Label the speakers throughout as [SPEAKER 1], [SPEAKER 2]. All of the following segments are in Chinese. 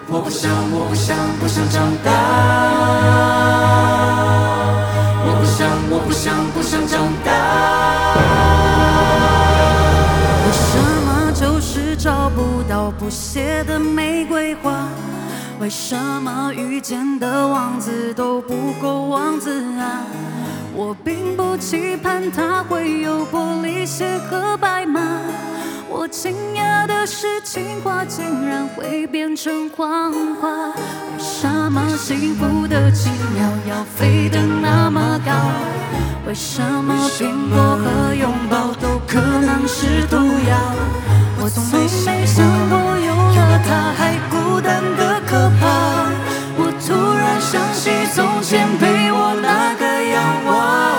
[SPEAKER 1] 我不想，我不想，不想长大。我不想，我不想，不想长大。
[SPEAKER 2] 为什么就是找不到不谢的玫瑰花？为什么遇见的王子都不够王子啊？我并不期盼他会有玻璃鞋和白马，我惊讶的是情话竟然会变成谎话。为什么幸福的奇妙要飞得那么高？为什么苹果和拥抱都可能是毒药？我从没想过有了它还孤单的可怕。我突然想起从前陪我那个洋娃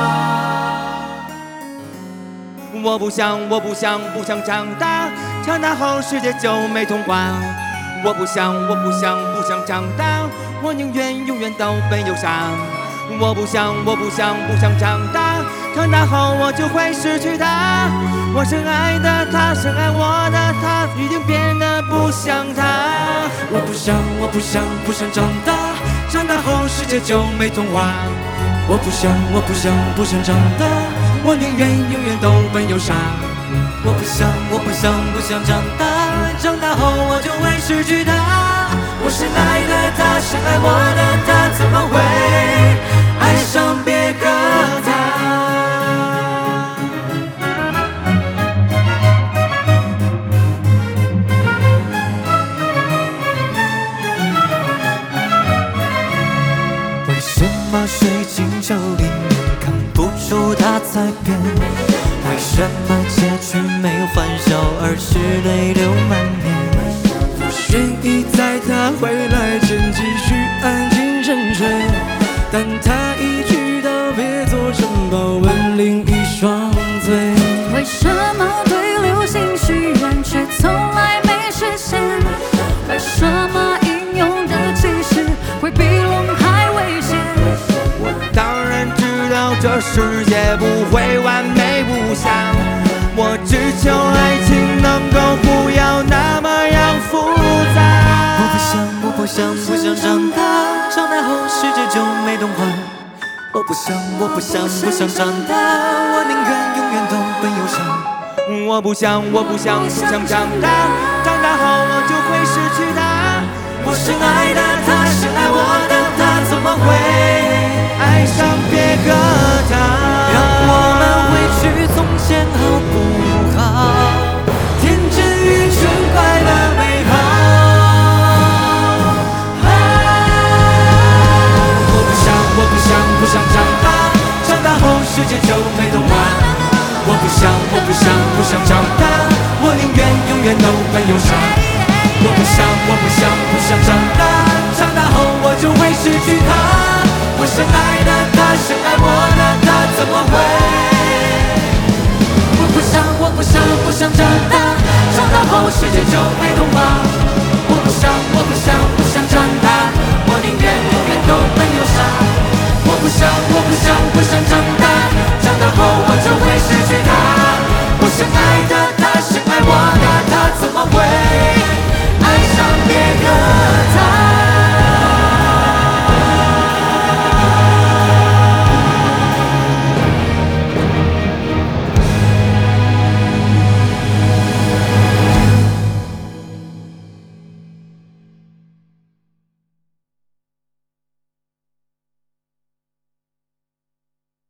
[SPEAKER 2] 娃。
[SPEAKER 3] 我不想，我不想，不想长大，长大后世界就没童话。我不想，我不想，不想长大，我宁愿永远都被忧伤。我不想，我不想，不想长大，长大后我就会失去他。我深爱的他，深爱我的他，一定变得不像他。
[SPEAKER 1] 我不想，我不想，不想长大，长大后世界就没童话。我不想，我不想，不想长大，我宁愿永远都被忧伤。我不想，我不想，不想长大，长大后我就会失去他。我深爱的他，深爱我的他，怎么会爱上别个他？为什么水晶球里面看不出他在变？为什么结局没有欢笑，而是泪流满面？我愿意在他回来前继续安静沉睡，但他一句道别做城堡，吻另一双嘴。
[SPEAKER 2] 为什么对流星许愿却从来没实现？为什么英勇的骑士会比龙还危险？
[SPEAKER 3] 我当然知道这世界不会完美无瑕，我只求爱情能够不要那么样复杂。
[SPEAKER 1] 我不想，我不想，不想长大，长大后世界就没童话。我不想，我不想，不想长大，我宁愿永远都被忧伤。
[SPEAKER 3] 我不想，我不想，不想长大，长大后我就会失去他。
[SPEAKER 1] 我深爱的他，深爱我的他，怎么会
[SPEAKER 3] 爱上别个他？
[SPEAKER 1] 让我们回去从前好不好？天真愚蠢，快乐美好。我不想，我不想，不想长大，长大后世界就没童话。我不想，我不想，不想长大，我宁愿永远都被忧伤。我不想，我不想，不想长大，长大后我就会失去他。我深爱的他，深爱我的他，怎么会？我不想，我不想，不想长大，长大后世界就没童话。我不想。